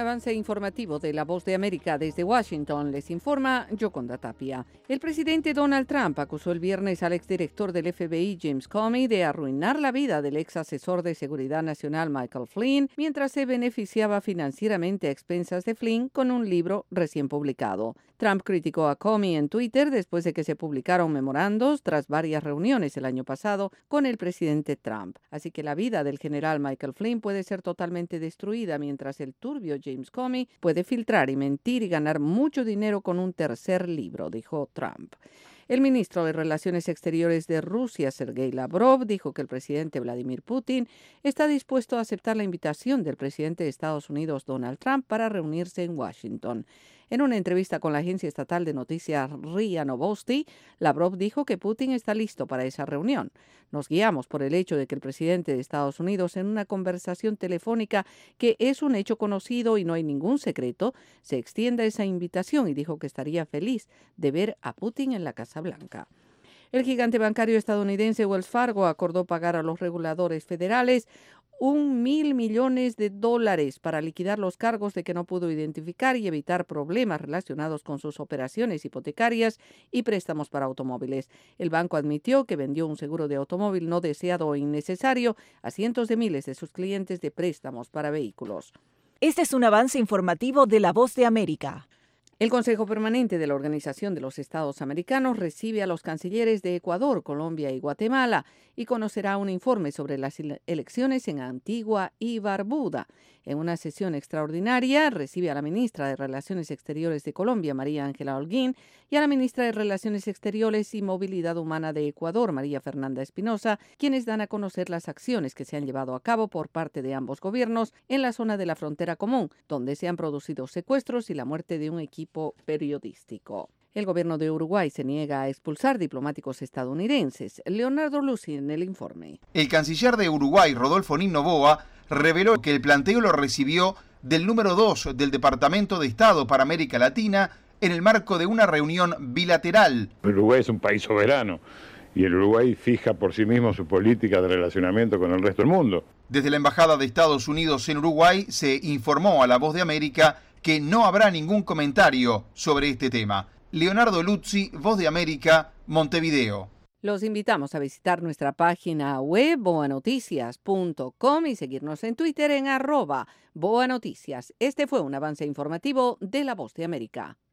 avance informativo de La Voz de América desde Washington. Les informa Yoconda Tapia. El presidente Donald Trump acusó el viernes al exdirector del FBI, James Comey, de arruinar la vida del ex asesor de seguridad nacional Michael Flynn, mientras se beneficiaba financieramente a expensas de Flynn con un libro recién publicado. Trump criticó a Comey en Twitter después de que se publicaron memorandos tras varias reuniones el año pasado con el presidente Trump. Así que la vida del general Michael Flynn puede ser totalmente destruida mientras el turbio James Comey puede filtrar y mentir y ganar mucho dinero con un tercer libro, dijo Trump. El ministro de Relaciones Exteriores de Rusia, Sergei Lavrov, dijo que el presidente Vladimir Putin está dispuesto a aceptar la invitación del presidente de Estados Unidos, Donald Trump, para reunirse en Washington. En una entrevista con la agencia estatal de noticias RIA Novosti, Lavrov dijo que Putin está listo para esa reunión. Nos guiamos por el hecho de que el presidente de Estados Unidos, en una conversación telefónica que es un hecho conocido y no hay ningún secreto, se extienda esa invitación y dijo que estaría feliz de ver a Putin en la Casa Blanca. El gigante bancario estadounidense Wells Fargo acordó pagar a los reguladores federales $1.000 millones para liquidar los cargos de que no pudo identificar y evitar problemas relacionados con sus operaciones hipotecarias y préstamos para automóviles. El banco admitió que vendió un seguro de automóvil no deseado o innecesario a cientos de miles de sus clientes de préstamos para vehículos. Este es un avance informativo de La Voz de América. El Consejo Permanente de la Organización de los Estados Americanos recibe a los cancilleres de Ecuador, Colombia y Guatemala y conocerá un informe sobre las elecciones en Antigua y Barbuda. En una sesión extraordinaria recibe a la ministra de Relaciones Exteriores de Colombia, María Ángela Holguín, y a la ministra de Relaciones Exteriores y Movilidad Humana de Ecuador, María Fernanda Espinosa, quienes dan a conocer las acciones que se han llevado a cabo por parte de ambos gobiernos en la zona de la frontera común, donde se han producido secuestros y la muerte de un equipo periodístico. El gobierno de Uruguay se niega a expulsar diplomáticos estadounidenses. Leonardo Lucy en el informe. El canciller de Uruguay, Rodolfo Nin Noboa, reveló que el planteo lo recibió del número 2 del Departamento de Estado para América Latina en el marco de una reunión bilateral. Uruguay es un país soberano y el Uruguay fija por sí mismo su política de relacionamiento con el resto del mundo. Desde la Embajada de Estados Unidos en Uruguay se informó a La Voz de América que no habrá ningún comentario sobre este tema. Leonardo Luzzi, Voz de América, Montevideo. Los invitamos a visitar nuestra página web boanoticias.com y seguirnos en Twitter en @boanoticias. Este fue un avance informativo de La Voz de América.